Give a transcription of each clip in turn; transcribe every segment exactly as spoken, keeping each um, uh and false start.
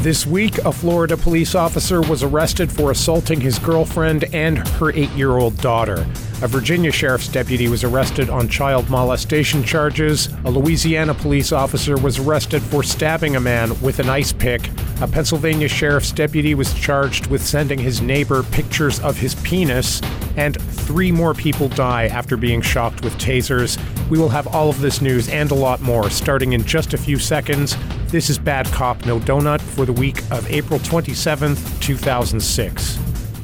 This week, a Florida police officer was arrested for assaulting his girlfriend and her eight-year-old daughter. A Virginia sheriff's deputy was arrested on child molestation charges. A Louisiana police officer was arrested for stabbing a man with an ice pick. A Pennsylvania sheriff's deputy was charged with sending his neighbor pictures of his penis. And three more people die after being shocked with tasers. We will have all of this news and a lot more starting in just a few seconds. This is Bad Cop, No Donut for the week of April twenty-seventh, two thousand six.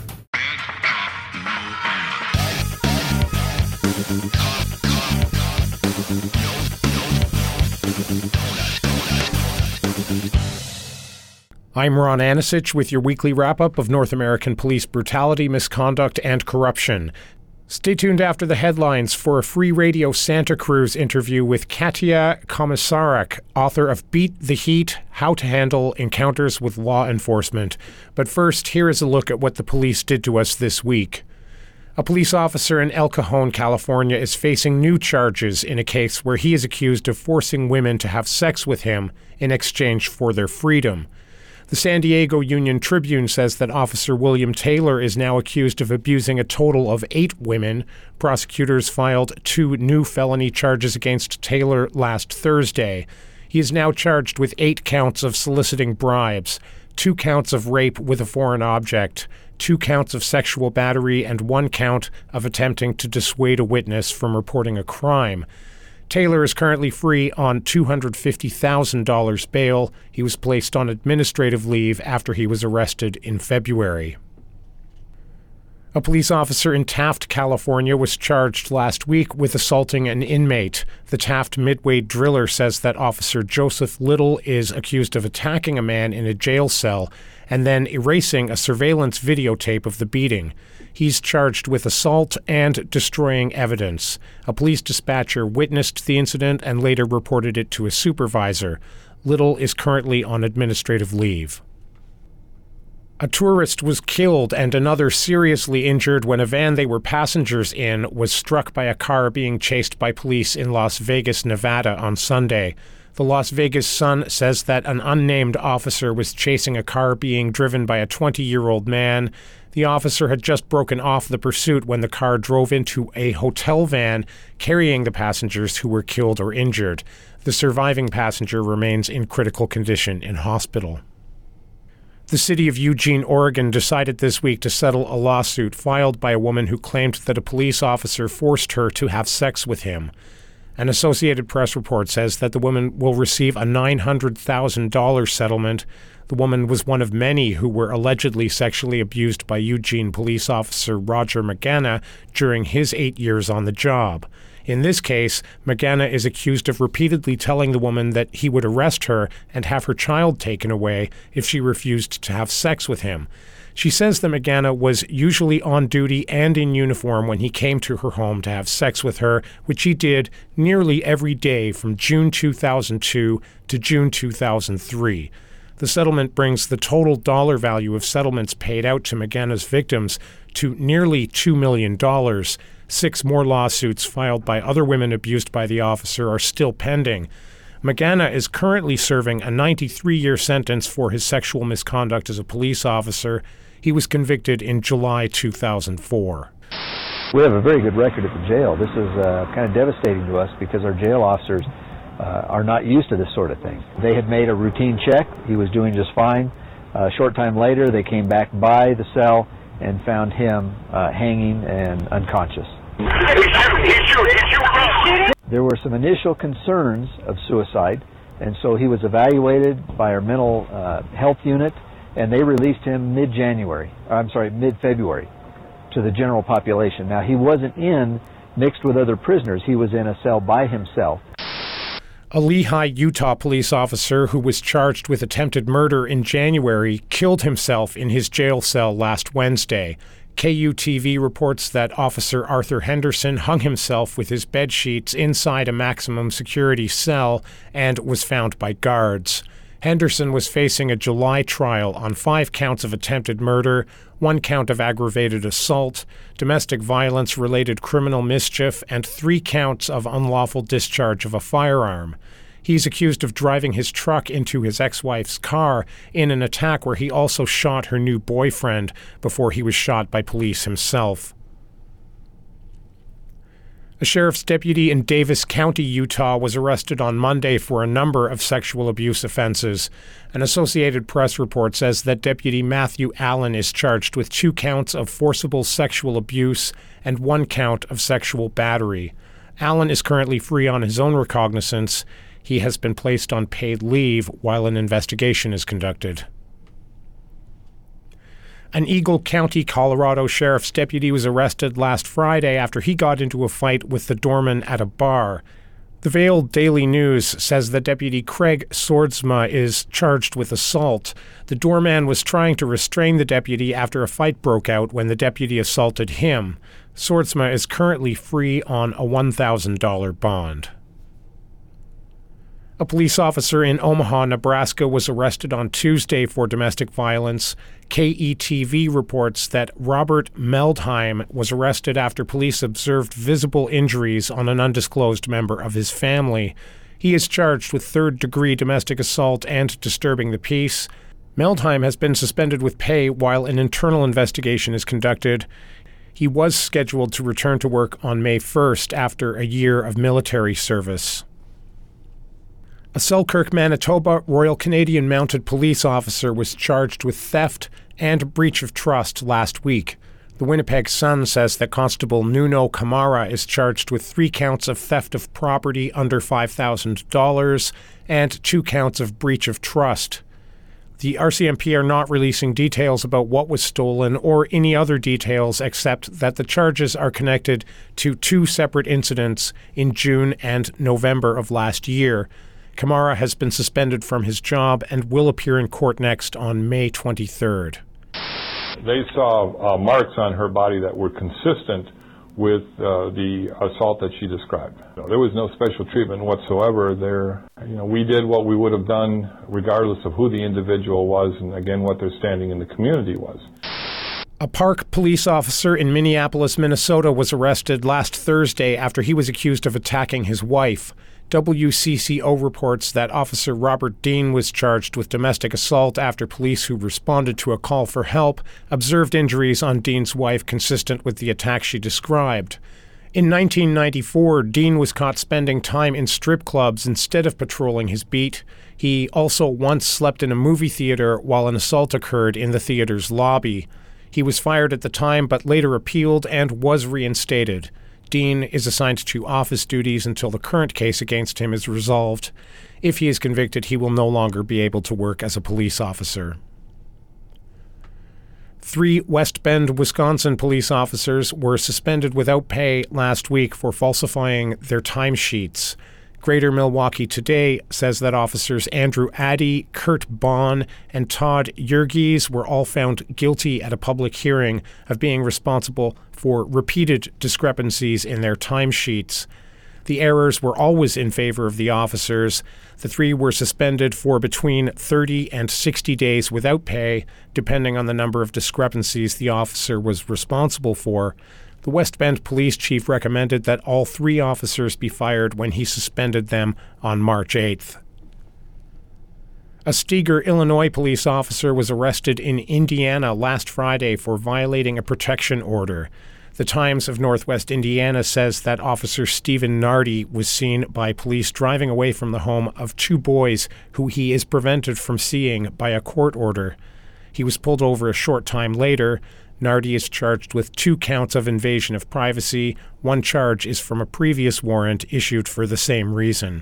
I'm Ron Anisich with your weekly wrap-up of North American police brutality, misconduct, and corruption. Stay tuned after the headlines for a free radio Santa Cruz interview with Katia Komisarek, author of Beat the Heat, How to Handle Encounters with Law Enforcement. But first, here is a look at what the police did to us this week. A police officer in El Cajon, California, is facing new charges in a case where he is accused of forcing women to have sex with him in exchange for their freedom. The San Diego Union Tribune says that Officer William Taylor is now accused of abusing a total of eight women. Prosecutors filed two new felony charges against Taylor last Thursday. He is now charged with eight counts of soliciting bribes, two counts of rape with a foreign object, two counts of sexual battery, and one count of attempting to dissuade a witness from reporting a crime. Taylor is currently free on two hundred fifty thousand dollars bail. He was placed on administrative leave after he was arrested in February. A police officer in Taft, California, was charged last week with assaulting an inmate. The Taft Midway Driller says that Officer Joseph Little is accused of attacking a man in a jail cell and then erasing a surveillance videotape of the beating. He's charged with assault and destroying evidence. A police dispatcher witnessed the incident and later reported it to a supervisor. Little is currently on administrative leave. A tourist was killed and another seriously injured when a van they were passengers in was struck by a car being chased by police in Las Vegas, Nevada on Sunday. The Las Vegas Sun says that an unnamed officer was chasing a car being driven by a twenty-year-old man. The officer had just broken off the pursuit when the car drove into a hotel van carrying the passengers who were killed or injured. The surviving passenger remains in critical condition in hospital. The city of Eugene, Oregon, decided this week to settle a lawsuit filed by a woman who claimed that a police officer forced her to have sex with him. An Associated Press report says that the woman will receive a nine hundred thousand dollars settlement. The woman was one of many who were allegedly sexually abused by Eugene police officer Roger Magana during his eight years on the job. In this case, Magana is accused of repeatedly telling the woman that he would arrest her and have her child taken away if she refused to have sex with him. She says that Magana was usually on duty and in uniform when he came to her home to have sex with her, which he did nearly every day from June two thousand two to June two thousand three. The settlement brings the total dollar value of settlements paid out to Magana's victims to nearly two million dollars. Six more lawsuits filed by other women abused by the officer are still pending. Magana is currently serving a ninety-three-year sentence for his sexual misconduct as a police officer. He was convicted in July two thousand four. We have a very good record at the jail. This is uh, kind of devastating to us because our jail officers uh, are not used to this sort of thing. They had made a routine check. He was doing just fine. Uh, a short time later, they came back by the cell and found him uh, hanging and unconscious. There were some initial concerns of suicide, and so he was evaluated by our mental uh, health unit, and they released him mid-January, I'm sorry, mid-February to the general population. Now, he wasn't in mixed with other prisoners. He was in a cell by himself. A Lehi, Utah police officer who was charged with attempted murder in January killed himself in his jail cell last Wednesday. K U T V reports that Officer Arthur Henderson hung himself with his bed sheets inside a maximum security cell and was found by guards. Henderson was facing a July trial on five counts of attempted murder, one count of aggravated assault, domestic violence-related criminal mischief, and three counts of unlawful discharge of a firearm. He's accused of driving his truck into his ex-wife's car in an attack where he also shot her new boyfriend before he was shot by police himself. A sheriff's deputy in Davis County, Utah, was arrested on Monday for a number of sexual abuse offenses. An Associated Press report says that Deputy Matthew Allen is charged with two counts of forcible sexual abuse and one count of sexual battery. Allen is currently free on his own recognizance. He has been placed on paid leave while an investigation is conducted. An Eagle County, Colorado sheriff's deputy was arrested last Friday after he got into a fight with the doorman at a bar. The Vail Daily News says that Deputy Craig Swordsma is charged with assault. The doorman was trying to restrain the deputy after a fight broke out when the deputy assaulted him. Swordsma is currently free on a one thousand dollars bond. A police officer in Omaha, Nebraska was arrested on Tuesday for domestic violence. K E T V reports that Robert Meldheim was arrested after police observed visible injuries on an undisclosed member of his family. He is charged with third-degree domestic assault and disturbing the peace. Meldheim has been suspended with pay while an internal investigation is conducted. He was scheduled to return to work on May first after a year of military service. A Selkirk, Manitoba Royal Canadian Mounted Police officer was charged with theft and breach of trust last week. The Winnipeg Sun says that Constable Nuno Camara is charged with three counts of theft of property under five thousand dollars and two counts of breach of trust. The R C M P are not releasing details about what was stolen or any other details except that the charges are connected to two separate incidents in June and November of last year. Camara has been suspended from his job and will appear in court next on May twenty-third. They saw uh, marks on her body that were consistent with uh, the assault that she described. So there was no special treatment whatsoever. There, you know, we did what we would have done regardless of who the individual was and, again, what their standing in the community was. A park police officer in Minneapolis, Minnesota was arrested last Thursday after he was accused of attacking his wife. W C C O reports that Officer Robert Dean was charged with domestic assault after police who responded to a call for help observed injuries on Dean's wife consistent with the attack she described. In nineteen ninety-four, Dean was caught spending time in strip clubs instead of patrolling his beat. He also once slept in a movie theater while an assault occurred in the theater's lobby. He was fired at the time but later appealed and was reinstated. Dean is assigned to office duties until the current case against him is resolved. If he is convicted, he will no longer be able to work as a police officer. Three West Bend, Wisconsin police officers were suspended without pay last week for falsifying their timesheets. Greater Milwaukee Today says that officers Andrew Addy, Kurt Bond, and Todd Yerges were all found guilty at a public hearing of being responsible for repeated discrepancies in their timesheets. The errors were always in favor of the officers. The three were suspended for between thirty and sixty days without pay, depending on the number of discrepancies the officer was responsible for. The West Bend police chief recommended that all three officers be fired when he suspended them on March eighth. A Steger, Illinois police officer was arrested in Indiana last Friday for violating a protection order. The Times of Northwest Indiana says that Officer Stephen Nardi was seen by police driving away from the home of two boys who he is prevented from seeing by a court order. He was pulled over a short time later. Nardi is charged with two counts of invasion of privacy. One charge is from a previous warrant issued for the same reason.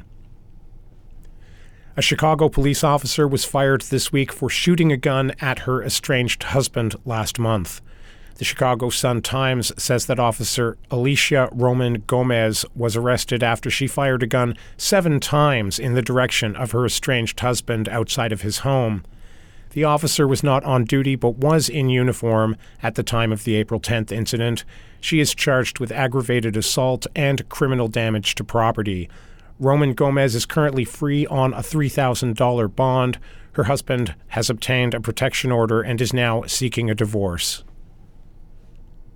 A Chicago police officer was fired this week for shooting a gun at her estranged husband last month. The Chicago Sun-Times says that Officer Alicia Roman Gomez was arrested after she fired a gun seven times in the direction of her estranged husband outside of his home. The officer was not on duty but was in uniform at the time of the April tenth incident. She is charged with aggravated assault and criminal damage to property. Roman Gomez is currently free on a three thousand dollars bond. Her husband has obtained a protection order and is now seeking a divorce.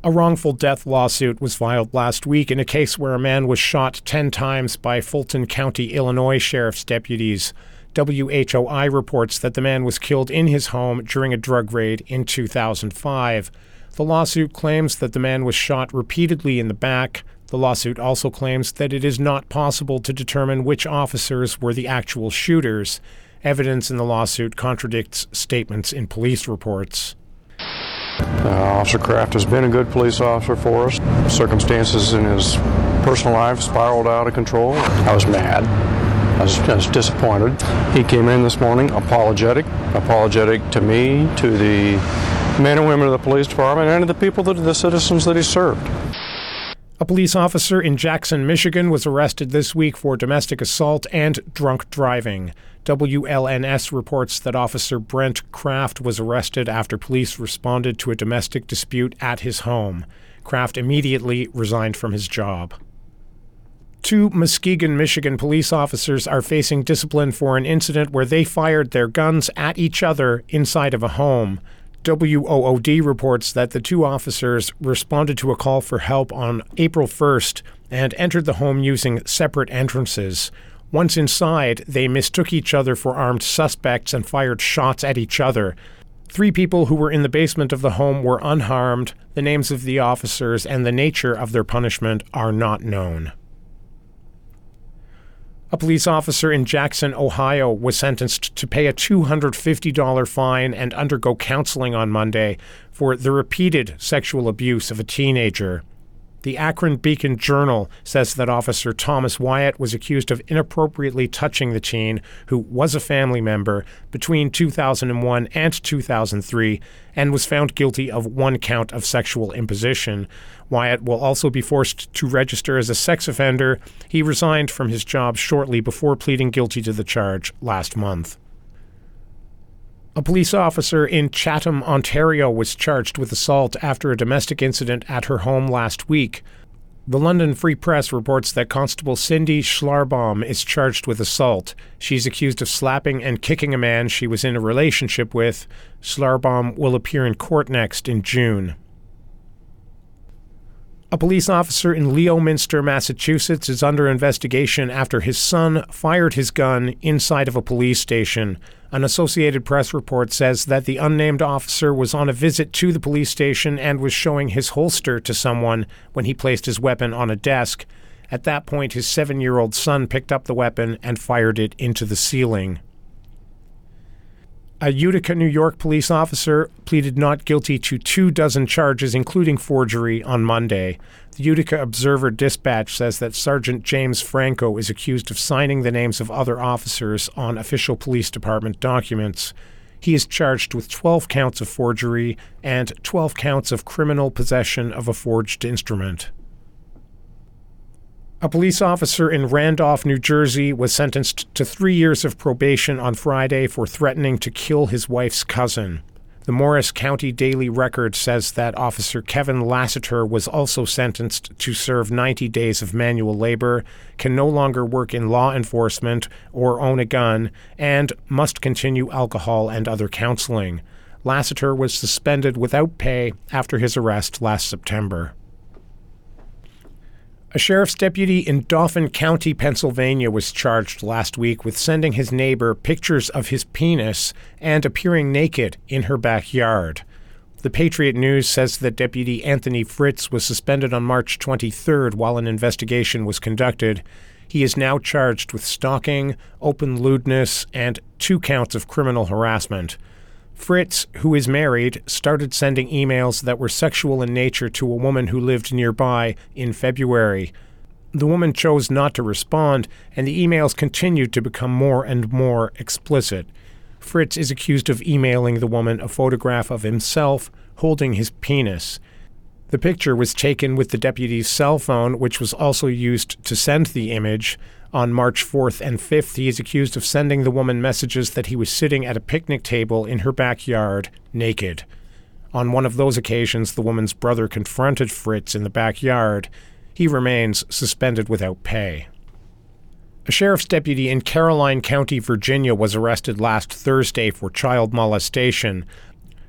A wrongful death lawsuit was filed last week in a case where a man was shot ten times by Fulton County, Illinois sheriff's deputies. W H O I reports that the man was killed in his home during a drug raid in two thousand five. The lawsuit claims that the man was shot repeatedly in the back. The lawsuit also claims that it is not possible to determine which officers were the actual shooters. Evidence in the lawsuit contradicts statements in police reports. Uh, Officer Kraft has been a good police officer for us. Circumstances in his personal life spiraled out of control. I was mad. I was, I was disappointed. He came in this morning apologetic, apologetic to me, to the men and women of the police department, and to the people, that the citizens that he served. A police officer in Jackson, Michigan was arrested this week for domestic assault and drunk driving. W L N S reports that Officer Brent Kraft was arrested after police responded to a domestic dispute at his home. Kraft immediately resigned from his job. Two Muskegon, Michigan police officers are facing discipline for an incident where they fired their guns at each other inside of a home. W O O D reports that the two officers responded to a call for help on April first and entered the home using separate entrances. Once inside, they mistook each other for armed suspects and fired shots at each other. Three people who were in the basement of the home were unharmed. The names of the officers and the nature of their punishment are not known. A police officer in Jackson, Ohio, was sentenced to pay a two hundred fifty dollars fine and undergo counseling on Monday for the repeated sexual abuse of a teenager. The Akron Beacon Journal says that Officer Thomas Wyatt was accused of inappropriately touching the teen, who was a family member, between two thousand one and two thousand three, and was found guilty of one count of sexual imposition. Wyatt will also be forced to register as a sex offender. He resigned from his job shortly before pleading guilty to the charge last month. A police officer in Chatham, Ontario, was charged with assault after a domestic incident at her home last week. The London Free Press reports that Constable Cindy Schlarbaum is charged with assault. She's accused of slapping and kicking a man she was in a relationship with. Schlarbaum will appear in court next in June. A police officer in Leominster, Massachusetts, is under investigation after his son fired his gun inside of a police station. An Associated Press report says that the unnamed officer was on a visit to the police station and was showing his holster to someone when he placed his weapon on a desk. At that point, his seven-year-old son picked up the weapon and fired it into the ceiling. A Utica, New York police officer pleaded not guilty to two dozen charges, including forgery, on Monday. The Utica Observer-Dispatch says that Sergeant James Franco is accused of signing the names of other officers on official police department documents. He is charged with twelve counts of forgery and twelve counts of criminal possession of a forged instrument. A police officer in Randolph, New Jersey, was sentenced to three years of probation on Friday for threatening to kill his wife's cousin. The Morris County Daily Record says that Officer Kevin Lassiter was also sentenced to serve ninety days of manual labor, can no longer work in law enforcement or own a gun, and must continue alcohol and other counseling. Lassiter was suspended without pay after his arrest last September. A sheriff's deputy in Dauphin County, Pennsylvania, was charged last week with sending his neighbor pictures of his penis and appearing naked in her backyard. The Patriot News says that Deputy Anthony Fritz was suspended on March twenty-third while an investigation was conducted. He is now charged with stalking, open lewdness, and two counts of criminal harassment. Fritz, who is married, started sending emails that were sexual in nature to a woman who lived nearby in February. The woman chose not to respond, and the emails continued to become more and more explicit. Fritz is accused of emailing the woman a photograph of himself holding his penis. The picture was taken with the deputy's cell phone, which was also used to send the image. On March fourth and fifth, he is accused of sending the woman messages that he was sitting at a picnic table in her backyard, naked. On one of those occasions, the woman's brother confronted Fritz in the backyard. He remains suspended without pay. A sheriff's deputy in Caroline County, Virginia, was arrested last Thursday for child molestation.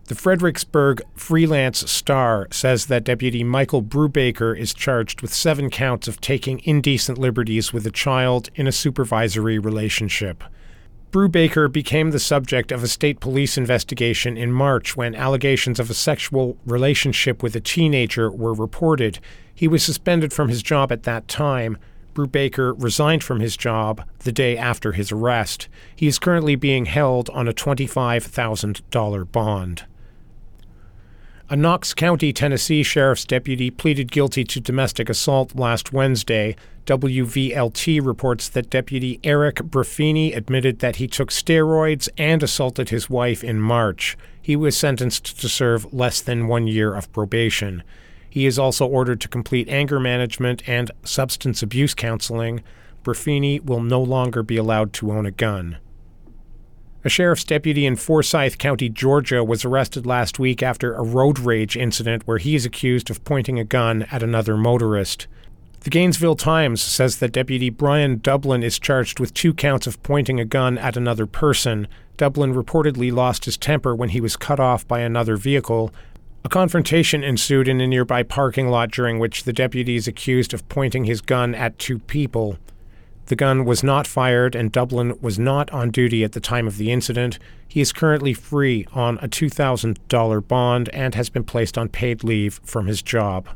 The Fredericksburg Freelance Star says that Deputy Michael Brubaker is charged with seven counts of taking indecent liberties with a child in a supervisory relationship. Brubaker became the subject of a state police investigation in March when allegations of a sexual relationship with a teenager were reported. He was suspended from his job at that time. Brubaker resigned from his job the day after his arrest. He is currently being held on a twenty-five thousand dollars bond. A Knox County, Tennessee sheriff's deputy pleaded guilty to domestic assault last Wednesday. W V L T reports that Deputy Eric Braffini admitted that he took steroids and assaulted his wife in March. He was sentenced to serve less than one year of probation. He is also ordered to complete anger management and substance abuse counseling. Braffini will no longer be allowed to own a gun. A sheriff's deputy in Forsyth County, Georgia, was arrested last week after a road rage incident where he is accused of pointing a gun at another motorist. The Gainesville Times says that Deputy Brian Dublin is charged with two counts of pointing a gun at another person. Dublin reportedly lost his temper when he was cut off by another vehicle. A confrontation ensued in a nearby parking lot during which the deputy is accused of pointing his gun at two people. The gun was not fired, and Dublin was not on duty at the time of the incident. He is currently free on a two thousand dollars bond and has been placed on paid leave from his job.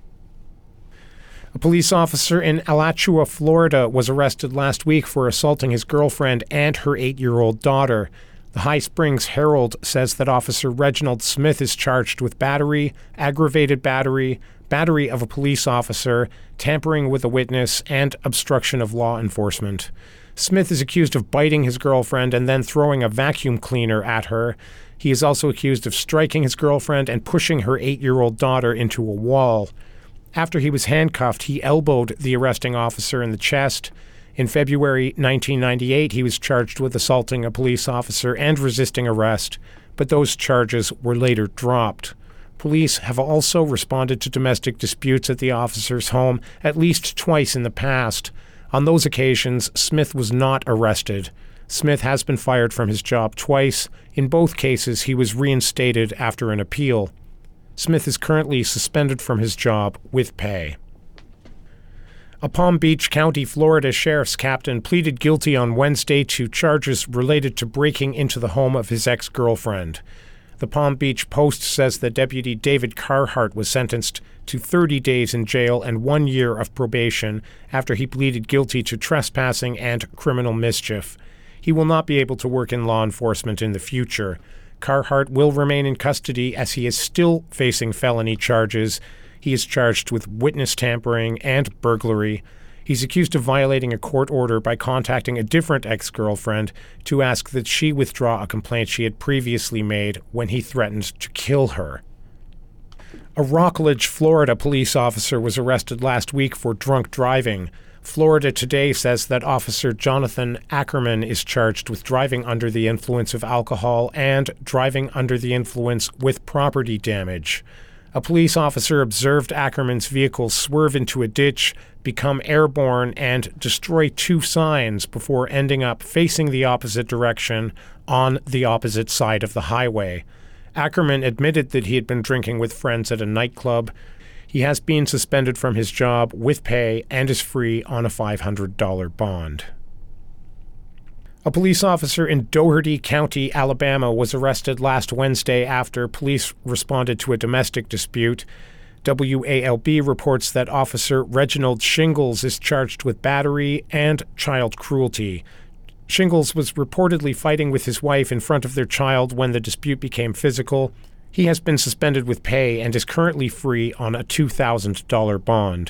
A police officer in Alachua, Florida, was arrested last week for assaulting his girlfriend and her eight-year-old daughter. The High Springs Herald says that Officer Reginald Smith is charged with battery, aggravated battery, battery of a police officer, tampering with a witness, and obstruction of law enforcement. Smith is accused of biting his girlfriend and then throwing a vacuum cleaner at her. He is also accused of striking his girlfriend and pushing her eight-year-old daughter into a wall. After he was handcuffed, he elbowed the arresting officer in the chest. In February nineteen ninety-eight, he was charged with assaulting a police officer and resisting arrest, but those charges were later dropped. Police have also responded to domestic disputes at the officer's home at least twice in the past. On those occasions, Smith was not arrested. Smith has been fired from his job twice. In both cases, he was reinstated after an appeal. Smith is currently suspended from his job with pay. A Palm Beach County, Florida sheriff's captain pleaded guilty on Wednesday to charges related to breaking into the home of his ex-girlfriend. The Palm Beach Post says that Deputy David Carhart was sentenced to thirty days in jail and one year of probation after he pleaded guilty to trespassing and criminal mischief. He will not be able to work in law enforcement in the future. Carhart will remain in custody as he is still facing felony charges. He is charged with witness tampering and burglary. He's accused of violating a court order by contacting a different ex-girlfriend to ask that she withdraw a complaint she had previously made when he threatened to kill her. A Rockledge, Florida police officer was arrested last week for drunk driving. Florida Today says that Officer Jonathan Ackerman is charged with driving under the influence of alcohol and driving under the influence with property damage. A police officer observed Ackerman's vehicle swerve into a ditch, become airborne, and destroy two signs before ending up facing the opposite direction on the opposite side of the highway. Ackerman admitted that he had been drinking with friends at a nightclub. He has been suspended from his job with pay and is free on a five hundred dollars bond. A police officer in Doherty County, Alabama, was arrested last Wednesday after police responded to a domestic dispute. W A L B reports that Officer Reginald Shingles is charged with battery and child cruelty. Shingles was reportedly fighting with his wife in front of their child when the dispute became physical. He has been suspended with pay and is currently free on a two thousand dollars bond.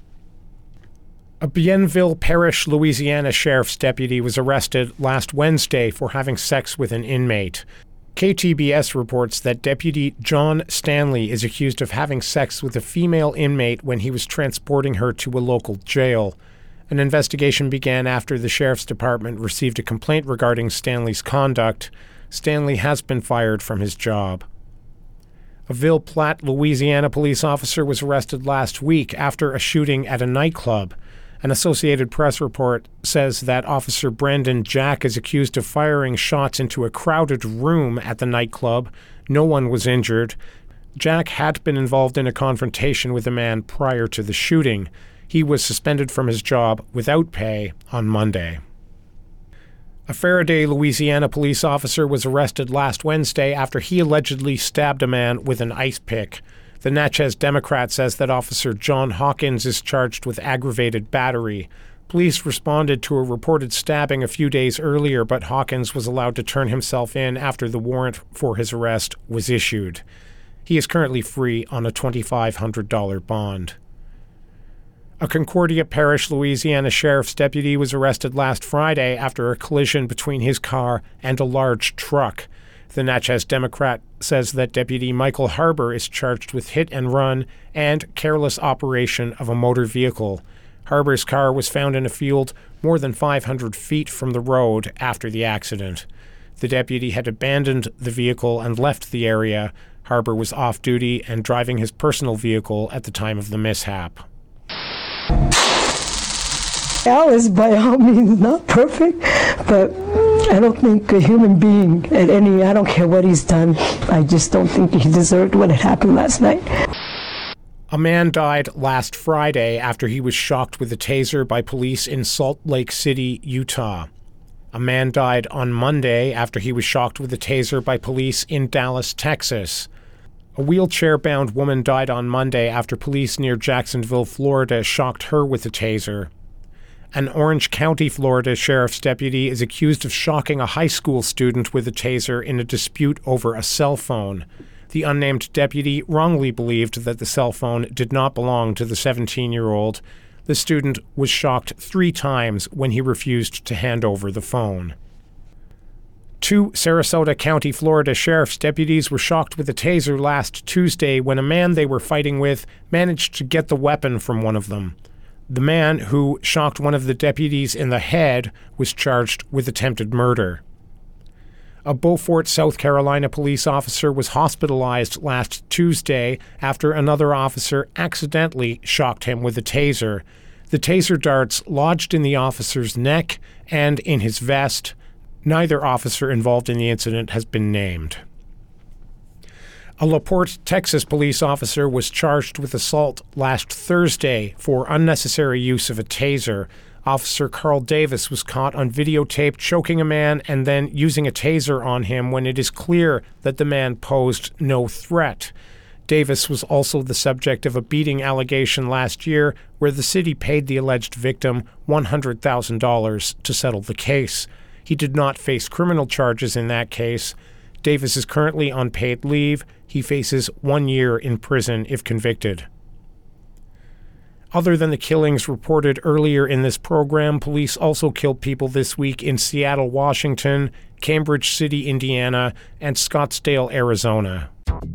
A Bienville Parish, Louisiana sheriff's deputy was arrested last Wednesday for having sex with an inmate. K T B S reports that Deputy John Stanley is accused of having sex with a female inmate when he was transporting her to a local jail. An investigation began after the sheriff's department received a complaint regarding Stanley's conduct. Stanley has been fired from his job. A Ville Platte, Louisiana police officer was arrested last week after a shooting at a nightclub. An Associated Press report says that Officer Brandon Jack is accused of firing shots into a crowded room at the nightclub. No one was injured. Jack had been involved in a confrontation with a man prior to the shooting. He was suspended from his job without pay on Monday. A Faraday, Louisiana police officer was arrested last Wednesday after he allegedly stabbed a man with an ice pick. The Natchez Democrat says that Officer John Hawkins is charged with aggravated battery. Police responded to a reported stabbing a few days earlier, but Hawkins was allowed to turn himself in after the warrant for his arrest was issued. He is currently free on a twenty-five hundred dollars bond. A Concordia Parish, Louisiana sheriff's deputy was arrested last Friday after a collision between his car and a large truck. The Natchez Democrat says that Deputy Michael Harbour is charged with hit and run and careless operation of a motor vehicle. Harbour's car was found in a field more than five hundred feet from the road after the accident. The deputy had abandoned the vehicle and left the area. Harbour was off duty and driving his personal vehicle at the time of the mishap. Al is by all means not perfect, but I don't think a human being at any, I don't care what he's done, I just don't think he deserved what had happened last night. A man died last Friday after he was shocked with a taser by police in Salt Lake City, Utah. A man died on Monday after he was shocked with a taser by police in Dallas, Texas. A wheelchair-bound woman died on Monday after police near Jacksonville, Florida, shocked her with a taser. An Orange County, Florida sheriff's deputy is accused of shocking a high school student with a taser in a dispute over a cell phone. The unnamed deputy wrongly believed that the cell phone did not belong to the seventeen-year-old. The student was shocked three times when he refused to hand over the phone. Two Sarasota County, Florida sheriff's deputies were shocked with a taser last Tuesday when a man they were fighting with managed to get the weapon from one of them. The man who shocked one of the deputies in the head was charged with attempted murder. A Beaufort, South Carolina police officer was hospitalized last Tuesday after another officer accidentally shocked him with a taser. The taser darts lodged in the officer's neck and in his vest. Neither officer involved in the incident has been named. A LaPorte, Texas police officer was charged with assault last Thursday for unnecessary use of a taser. Officer Carl Davis was caught on videotape choking a man and then using a taser on him when it is clear that the man posed no threat. Davis was also the subject of a beating allegation last year where the city paid the alleged victim one hundred thousand dollars to settle the case. He did not face criminal charges in that case. Davis is currently on paid leave. He faces one year in prison if convicted. Other than the killings reported earlier in this program, police also killed people this week in Seattle, Washington, Cambridge City, Indiana, and Scottsdale, Arizona.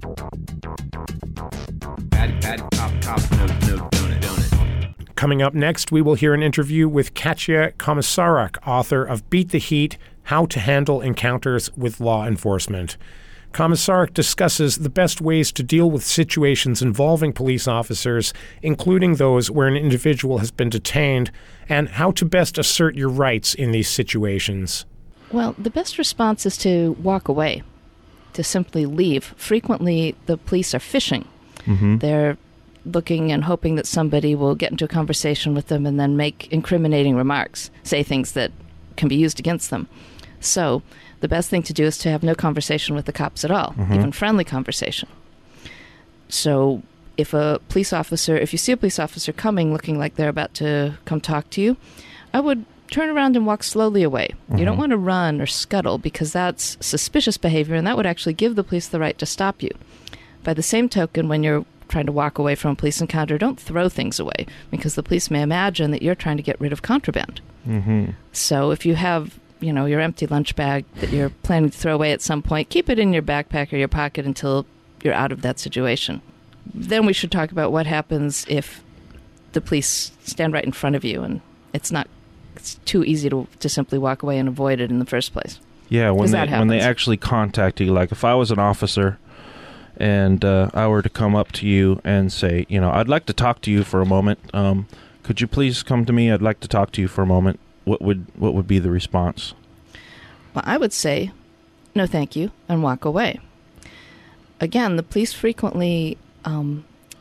Bad, bad, cop, cop, no, no, don't it, don't it. Coming up next, we will hear an interview with Katya Komisaruk, author of Beat the Heat, How to Handle Encounters with Law Enforcement. Komisaruk discusses the best ways to deal with situations involving police officers, including those where an individual has been detained, and how to best assert your rights in these situations. Well, the best response is to walk away, to simply leave. Frequently, the police are fishing. Mm-hmm. They're looking and hoping that somebody will get into a conversation with them and then make incriminating remarks, say things that can be used against them. So the best thing to do is to have no conversation with the cops at all, mm-hmm. even friendly conversation. So if a police officer, if you see a police officer coming looking like they're about to come talk to you, I would turn around and walk slowly away. Mm-hmm. You don't want to run or scuttle because that's suspicious behavior, and that would actually give the police the right to stop you. By the same token, when you're trying to walk away from a police encounter, don't throw things away because the police may imagine that you're trying to get rid of contraband. Mm-hmm. So if you have, you know, your empty lunch bag that you're planning to throw away at some point, keep it in your backpack or your pocket until you're out of that situation. Then we should talk about what happens if the police stand right in front of you and it's not, it's too easy to to simply walk away and avoid it in the first place. Yeah, when they when they actually contact you, like if I was an officer and uh, I were to come up to you and say, you know, I'd like to talk to you for a moment. Um, could you please come to me? I'd like to talk to you for a moment. What would what would be the response? Well, I would say, no, thank you, and walk away. again, the police frequently um,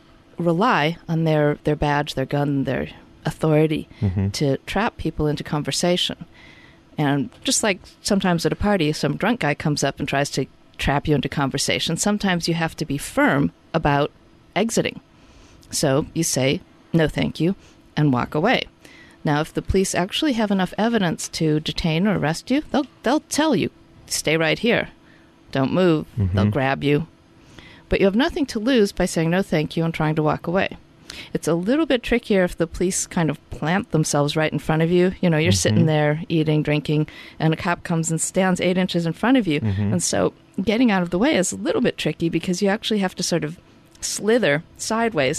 rely on their, their badge, their gun, their authority mm-hmm. to trap people into conversation. And just like sometimes at a party, some drunk guy comes up and tries to trap you into conversation, sometimes you have to be firm about exiting. So you say, no thank you, and walk away. Now, if the police actually have enough evidence to detain or arrest you, they'll they'll tell you, stay right here. Don't move. Mm-hmm. They'll grab you. But you have nothing to lose by saying no thank you and trying to walk away. It's a little bit trickier if the police kind of plant themselves right in front of you. You know, you're mm-hmm. sitting there eating, drinking, and a cop comes and stands eight inches in front of you. Mm-hmm. And so getting out of the way is a little bit tricky because you actually have to sort of slither sideways,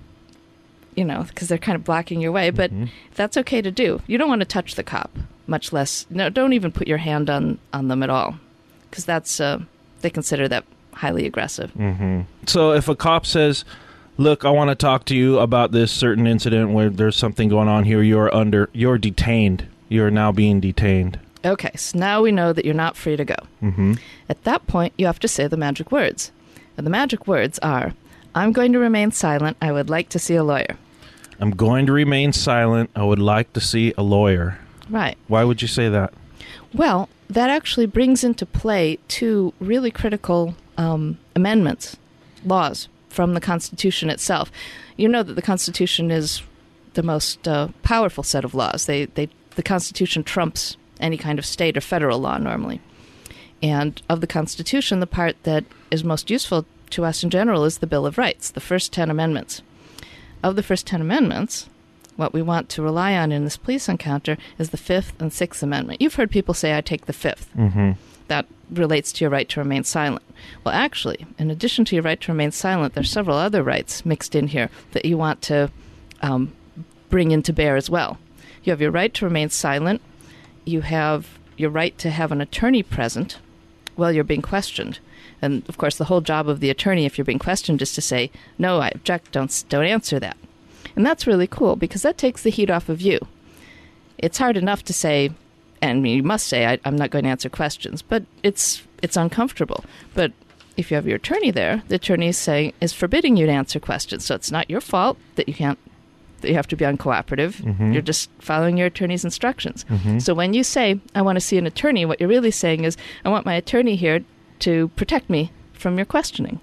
you know, because they're kind of blocking your way. But mm-hmm. that's okay to do. You don't want to touch the cop, much less, no, don't even put your hand on, on them at all, because that's, uh, they consider that highly aggressive. Mm-hmm. So if a cop says, look, I want to talk to you about this certain incident where there's something going on here, you're under, you're detained. You're now being detained. Okay, so now we know that you're not free to go. Mm-hmm. At that point, you have to say the magic words. And the magic words are, I'm going to remain silent. I would like to see a lawyer. I'm going to remain silent. I would like to see a lawyer. Right. Why would you say that? Well, that actually brings into play two really critical um, amendments, laws, from the Constitution itself. You know that the Constitution is the most uh, powerful set of laws. They, they, the Constitution trumps any kind of state or federal law normally. And of the Constitution, the part that is most useful to us in general is the Bill of Rights, the first ten amendments. Of the first ten amendments, what we want to rely on in this police encounter is the Fifth and Sixth Amendment. You've heard people say, I take the Fifth. Mm-hmm. That relates to your right to remain silent. Well, actually, in addition to your right to remain silent, there's several other rights mixed in here that you want to um, bring into bear as well. You have your right to remain silent. You have your right to have an attorney present while you're being questioned. And, of course, the whole job of the attorney, if you're being questioned, is to say, no, I object, don't, don't answer that. And that's really cool because that takes the heat off of you. It's hard enough to say, and you must say, I, I'm not going to answer questions, but it's it's uncomfortable. But if you have your attorney there, the attorney is saying is forbidding you to answer questions. So it's not your fault that you can't, that you have to be uncooperative. Mm-hmm. You're just following your attorney's instructions. Mm-hmm. So when you say, I want to see an attorney, what you're really saying is, I want my attorney here to protect me from your questioning.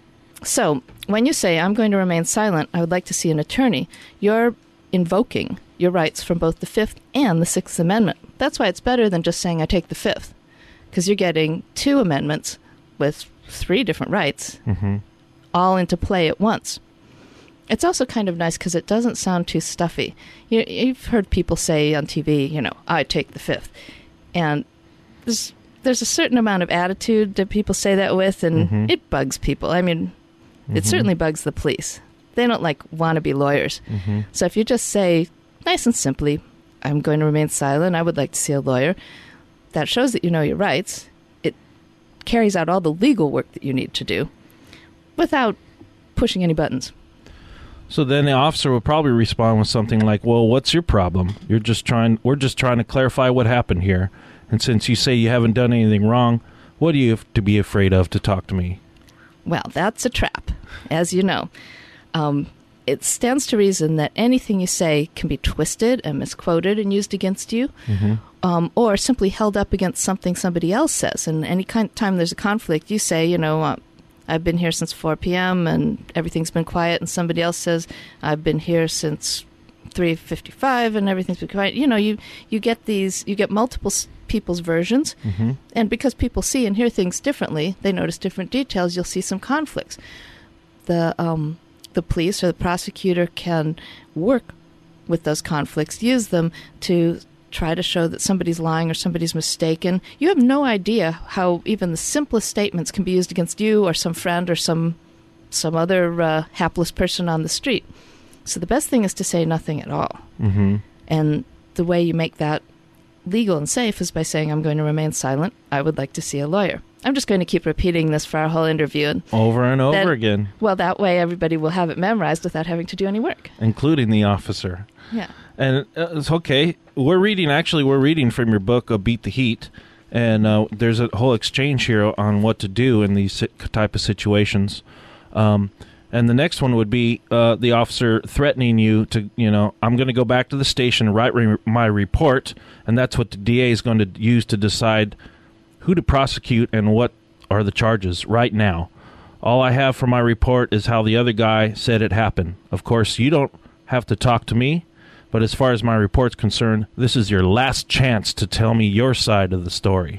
So when you say, I'm going to remain silent, I would like to see an attorney, you're invoking your rights from both the Fifth and the Sixth Amendment. That's why it's better than just saying, I take the Fifth, because you're getting two amendments with three different rights mm-hmm. all into play at once. It's also kind of nice because it doesn't sound too stuffy. You, you've heard people say on T V, you know, I take the Fifth. And there's, there's a certain amount of attitude that people say that with, and mm-hmm. it bugs people. I mean, mm-hmm. it certainly bugs the police. They don't, like, wannabe lawyers. Mm-hmm. So if you just say, nice and simply, I'm going to remain silent, I would like to see a lawyer, that shows that you know your rights. It carries out all the legal work that you need to do without pushing any buttons. So then the officer will probably respond with something like, well, what's your problem? You're just trying, we're just trying to clarify what happened here. And since you say you haven't done anything wrong, what do you have to be afraid of to talk to me? Well, that's a trap, as you know. Um, it stands to reason that anything you say can be twisted and misquoted and used against you, mm-hmm. um, or simply held up against something somebody else says. And any kind of time there's a conflict, you say, you know, uh, I've been here since four p.m. and everything's been quiet, and somebody else says, I've been here since three fifty-five and everything's been quiet. You know, you, you get these, you get multiple s- people's versions, mm-hmm. and because people see and hear things differently, they notice different details, you'll see some conflicts. The um, the police or the prosecutor can work with those conflicts, use them to try to show that somebody's lying or somebody's mistaken. You have no idea how even the simplest statements can be used against you or some friend or some some other uh, hapless person on the street. So the best thing is to say nothing at all. Mm-hmm. And the way you make that legal and safe is by saying, I'm going to remain silent. I would like to see a lawyer. I'm just going to keep repeating this for our whole interview. And over and over then, again. Well, that way everybody will have it memorized without having to do any work. Including the officer. Yeah. And uh, it's okay. We're reading, actually, we're reading from your book, uh, Beat the Heat. And uh, there's a whole exchange here on what to do in these type of situations. Um, and the next one would be uh, the officer threatening you to, you know, I'm going to go back to the station and write re- my report, and that's what the D A is going to use to decide who to prosecute and what are the charges right now. All I have for my report is how the other guy said it happened. Of course, you don't have to talk to me, but as far as my report's concerned, this is your last chance to tell me your side of the story.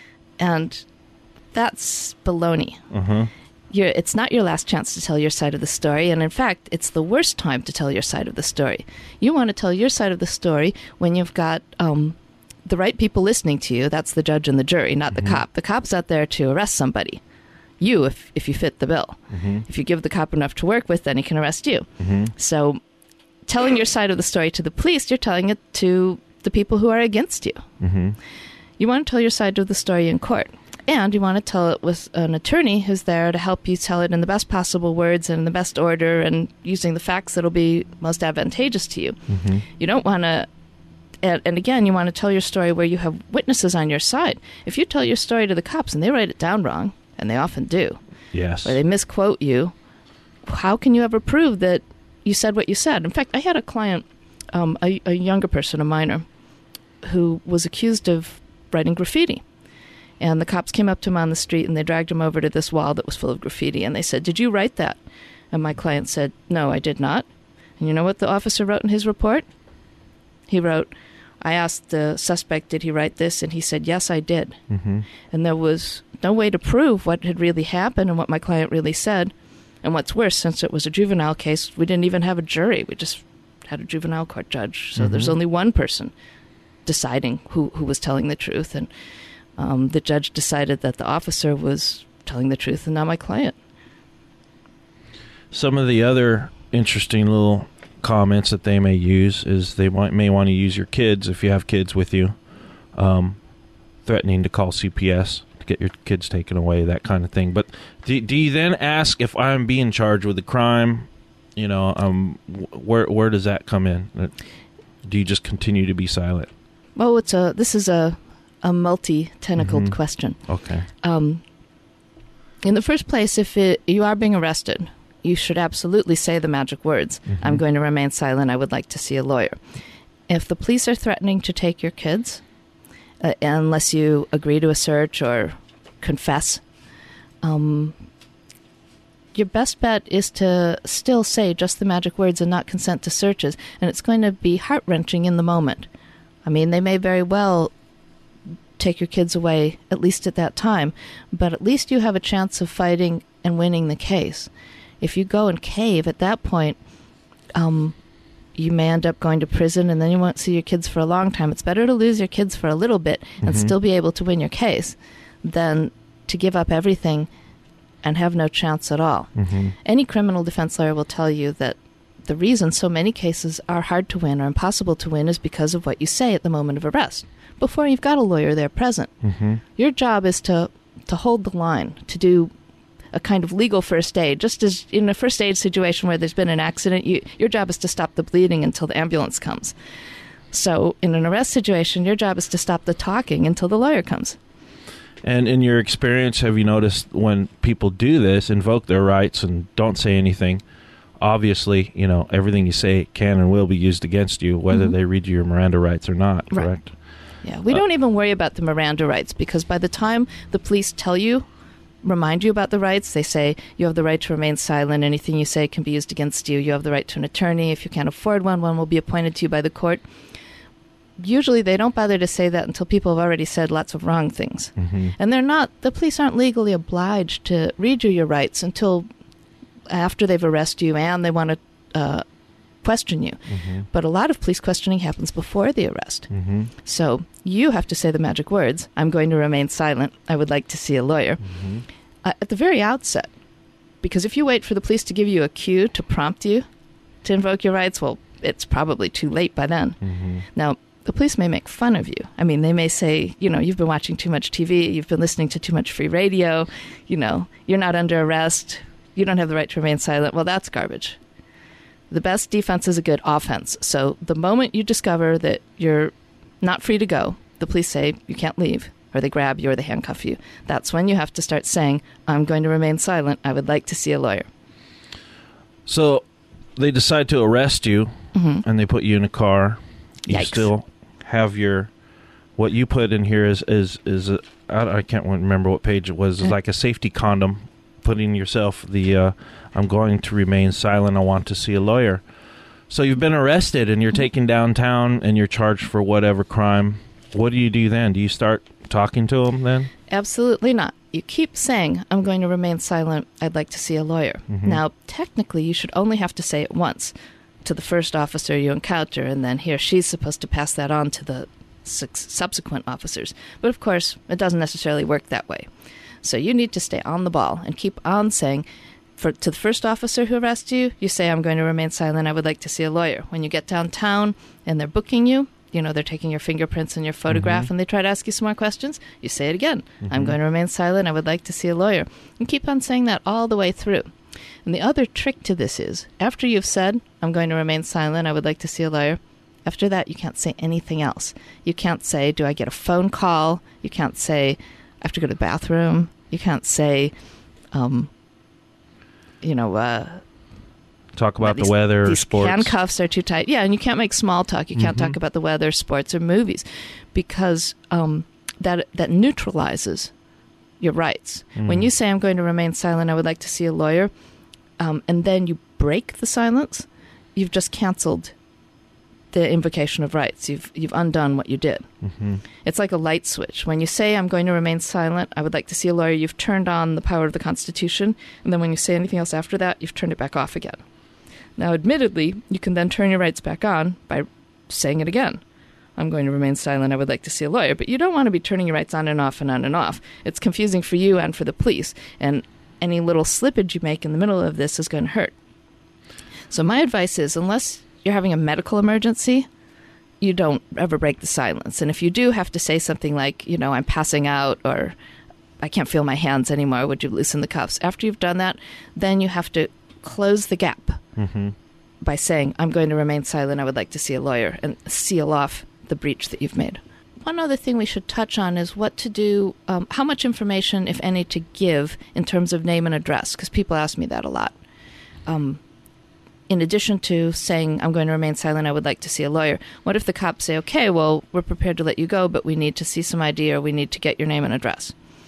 And that's baloney. Uh-huh. You're, it's not your last chance to tell your side of the story, and in fact, it's the worst time to tell your side of the story. You want to tell your side of the story when you've got um, the right people listening to you. That's the judge and the jury, not mm-hmm. the cop. The cop's out there to arrest somebody. You, if if you fit the bill. Mm-hmm. If you give the cop enough to work with, then he can arrest you. Mm-hmm. So telling your side of the story to the police, you're telling it to the people who are against you. Mm-hmm. You want to tell your side of the story in court. And you want to tell it with an attorney who's there to help you tell it in the best possible words and in the best order and using the facts that will be most advantageous to you. Mm-hmm. You don't want to, and, and again, you want to tell your story where you have witnesses on your side. If you tell your story to the cops and they write it down wrong, and they often do, yes, or they misquote you, how can you ever prove that you said what you said? In fact, I had a client, um, a, a younger person, a minor, who was accused of writing graffiti. And the cops came up to him on the street and they dragged him over to this wall that was full of graffiti. And they said, "Did you write that?" And my client said, "No, I did not." And you know what the officer wrote in his report? He wrote, "I asked the suspect, did he write this?" And he said, "Yes, I did." Mm-hmm. And there was no way to prove what had really happened and what my client really said. And what's worse, since it was a juvenile case, we didn't even have a jury. We just had a juvenile court judge. So mm-hmm. there's only one person deciding who, who was telling the truth. And Um, the judge decided that the officer was telling the truth and not my client. Some of the other interesting little comments that they may use is they might, may want to use your kids, if you have kids with you, um, threatening to call C P S to get your kids taken away, that kind of thing. But do, do you then ask if I'm being charged with a crime? You know, um, where where does that come in? Do you just continue to be silent? Well, it's a this is a a multi-tentacled mm-hmm. question. Okay. Um, in the first place, if it, you are being arrested, you should absolutely say the magic words. Mm-hmm. "I'm going to remain silent. I would like to see a lawyer." If the police are threatening to take your kids, uh, unless you agree to a search or confess, um, your best bet is to still say just the magic words and not consent to searches. And it's going to be heart-wrenching in the moment. I mean, they may very well take your kids away, at least at that time, but at least you have a chance of fighting and winning the case. If you go and cave at that point, um, you may end up going to prison and then you won't see your kids for a long time. It's better to lose your kids for a little bit and mm-hmm. still be able to win your case than to give up everything and have no chance at all. Mm-hmm. Any criminal defense lawyer will tell you that the reason so many cases are hard to win or impossible to win is because of what you say at the moment of arrest, before you've got a lawyer there present. Mm-hmm. Your job is to, to hold the line, to do a kind of legal first aid. Just as in a first aid situation where there's been an accident, you, your job is to stop the bleeding until the ambulance comes. So in an arrest situation, your job is to stop the talking until the lawyer comes. And in your experience, have you noticed when people do this, invoke their rights and don't say anything, obviously, you know, everything you say can and will be used against you, whether mm-hmm. they read you your Miranda rights or not, correct? Right. Yeah, we uh, don't even worry about the Miranda rights, because by the time the police tell you, remind you about the rights, they say you have the right to remain silent, anything you say can be used against you, you have the right to an attorney, if you can't afford one, one will be appointed to you by the court. Usually they don't bother to say that until people have already said lots of wrong things. Mm-hmm. And they're not, the police aren't legally obliged to read you your rights until after they've arrested you and they want to uh, question you. Mm-hmm. But a lot of police questioning happens before the arrest. Mm-hmm. So you have to say the magic words, "I'm going to remain silent. I would like to see a lawyer." Mm-hmm. Uh, at the very outset. Because if you wait for the police to give you a cue to prompt you to invoke your rights, well, it's probably too late by then. Mm-hmm. Now, the police may make fun of you. I mean, they may say, you know, you've been watching too much T V, you've been listening to too much free radio, you know, you're not under arrest, you don't have the right to remain silent. Well, that's garbage. The best defense is a good offense. So the moment you discover that you're not free to go, the police say you can't leave, or they grab you or they handcuff you. That's when you have to start saying, I'm going to remain silent. I would like to see a lawyer. So they decide to arrest you, mm-hmm. and they put you in a car. You Yikes. Still have your, what you put in here is, is, is a, I, I can't remember what page it was. It's like a safety condom, putting yourself the, uh, I'm going to remain silent. I want to see a lawyer. So you've been arrested and you're taken downtown and you're charged for whatever crime. What do you do then? Do you start talking to them then? Absolutely not. You keep saying, I'm going to remain silent. I'd like to see a lawyer. Mm-hmm. Now, technically, you should only have to say it once to the first officer you encounter, and then he or she's supposed to pass that on to the su- subsequent officers. But, of course, it doesn't necessarily work that way. So you need to stay on the ball and keep on saying, For, to the first officer who arrests you, you say, I'm going to remain silent. I would like to see a lawyer. When you get downtown and they're booking you, you know, they're taking your fingerprints and your photograph, mm-hmm. and they try to ask you some more questions, you say it again. Mm-hmm. I'm going to remain silent. I would like to see a lawyer. And keep on saying that all the way through. And the other trick to this is, after you've said, I'm going to remain silent, I would like to see a lawyer, after that, you can't say anything else. You can't say, do I get a phone call? You can't say, I have to go to the bathroom. You can't say, um... you know, uh, talk about these, the weather, these sports. Handcuffs are too tight. Yeah, and you can't make small talk. You can't mm-hmm. talk about the weather, sports, or movies, because um, that that neutralizes your rights. Mm. When you say, I'm going to remain silent, I would like to see a lawyer, um, and then you break the silence, you've just canceled the invocation of rights. You've you've undone what you did. Mm-hmm. It's like a light switch. When you say, I'm going to remain silent, I would like to see a lawyer, you've turned on the power of the Constitution, and then when you say anything else after that, you've turned it back off again. Now, admittedly, you can then turn your rights back on by saying it again. I'm going to remain silent, I would like to see a lawyer. But you don't want to be turning your rights on and off and on and off. It's confusing for you and for the police, and any little slippage you make in the middle of this is going to hurt. So my advice is, unless you're having a medical emergency, you don't ever break the silence. And if you do have to say something like, you know, I'm passing out, or I can't feel my hands anymore, would you loosen the cuffs? After you've done that, then you have to close the gap mm-hmm. by saying, I'm going to remain silent, I would like to see a lawyer, and seal off the breach that you've made. One other thing we should touch on is what to do, um, how much information, if any, to give in terms of name and address, because people ask me that a lot. Um, in addition to saying, I'm going to remain silent, I would like to see a lawyer, what if the cops say, okay, well, we're prepared to let you go, but we need to see some I D, or we need to get your name and address?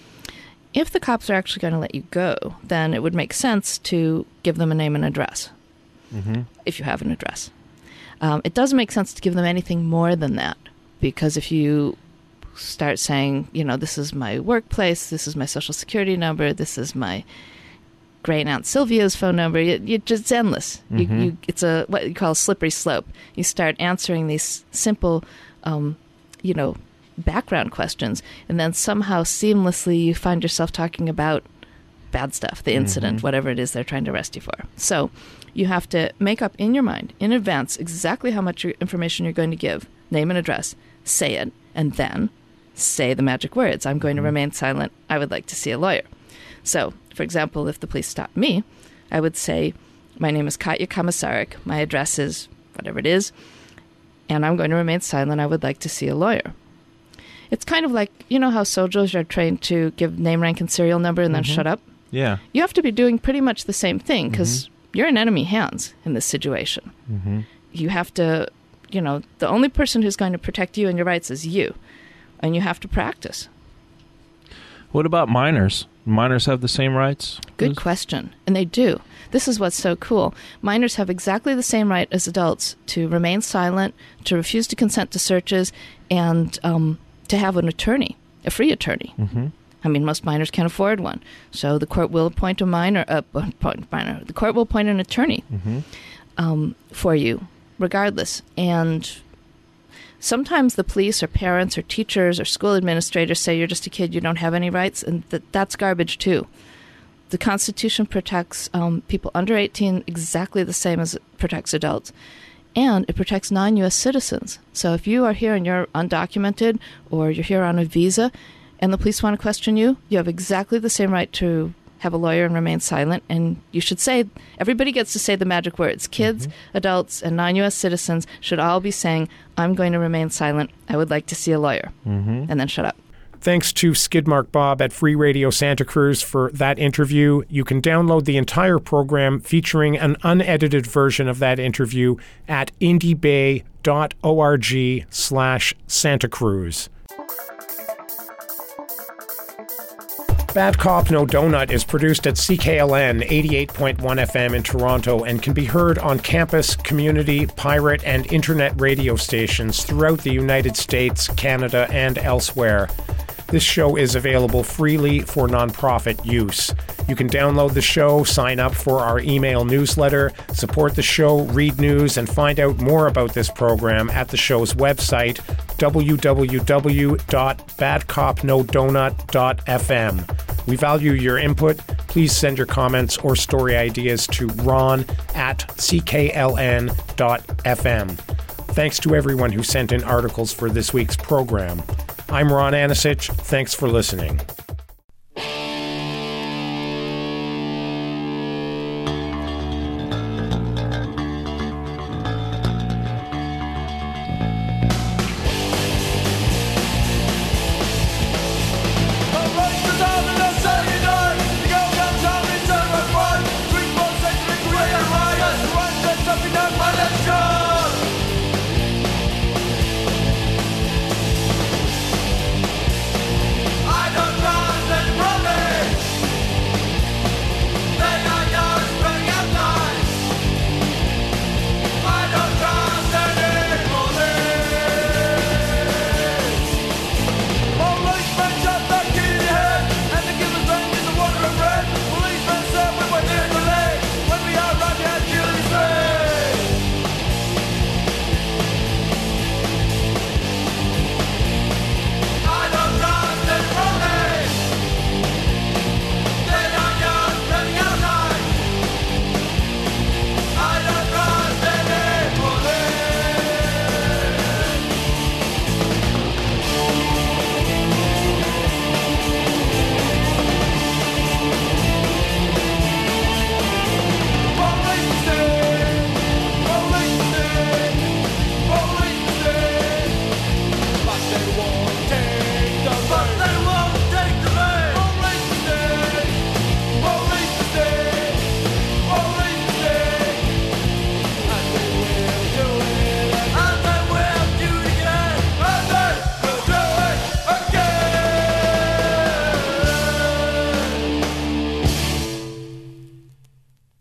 If the cops are actually going to let you go, then it would make sense to give them a name and address, mm-hmm. if you have an address. Um, it doesn't make sense to give them anything more than that, because if you start saying, you know, this is my workplace, this is my social security number, this is my great aunt Sylvia's phone number, you, you just it's endless. Mm-hmm. You, you, it's a what you call a slippery slope. You start answering these simple, um, you know, background questions, and then somehow seamlessly you find yourself talking about bad stuff, the incident, mm-hmm. whatever it is they're trying to arrest you for. So you have to make up in your mind in advance exactly how much information you're going to give, name and address, say it, and then say the magic words. I'm going mm-hmm. to remain silent. I would like to see a lawyer. So, for example, if the police stopped me, I would say, my name is Katya Komisarek. My address is whatever it is, and I'm going to remain silent. I would like to see a lawyer. It's kind of like, you know how soldiers are trained to give name, rank, and serial number and then mm-hmm. shut up? Yeah. You have to be doing pretty much the same thing, because mm-hmm. you're in enemy hands in this situation. Mm-hmm. You have to, you know, the only person who's going to protect you and your rights is you, and you have to practice. What about minors? Minors have the same rights? Good question. And they do. This is what's so cool. Minors have exactly the same right as adults to remain silent, to refuse to consent to searches, and um, to have an attorney, a free attorney. Mm-hmm. I mean, most minors can't afford one. So the court will appoint a minor, uh, appoint minor. The court will appoint an attorney mm-hmm. um, for you, regardless. And sometimes the police or parents or teachers or school administrators say you're just a kid, you don't have any rights, and that that's garbage too. The Constitution protects um, people under eighteen exactly the same as it protects adults, and it protects non-U S citizens. So if you are here and you're undocumented, or you're here on a visa, and the police want to question you, you have exactly the same right to have a lawyer and remain silent. And you should say, everybody gets to say the magic words. Kids, mm-hmm. adults, and non-U S citizens should all be saying, I'm going to remain silent. I would like to see a lawyer. Mm-hmm. And then shut up. Thanks to Skidmark Bob at Free Radio Santa Cruz for that interview. You can download the entire program featuring an unedited version of that interview at indiebay.org slash Santa Cruz. Bad Cop No Donut is produced at C K L N eighty-eight point one F M in Toronto and can be heard on campus, community, pirate, and internet radio stations throughout the United States, Canada, and elsewhere. This show is available freely for nonprofit use. You can download the show, sign up for our email newsletter, support the show, read news, and find out more about this program at the show's website, w w w dot bad cop no donut dot f m. We value your input. Please send your comments or story ideas to ron at c k l n dot f m. Thanks to everyone who sent in articles for this week's program. I'm Ron Anisich. Thanks for listening.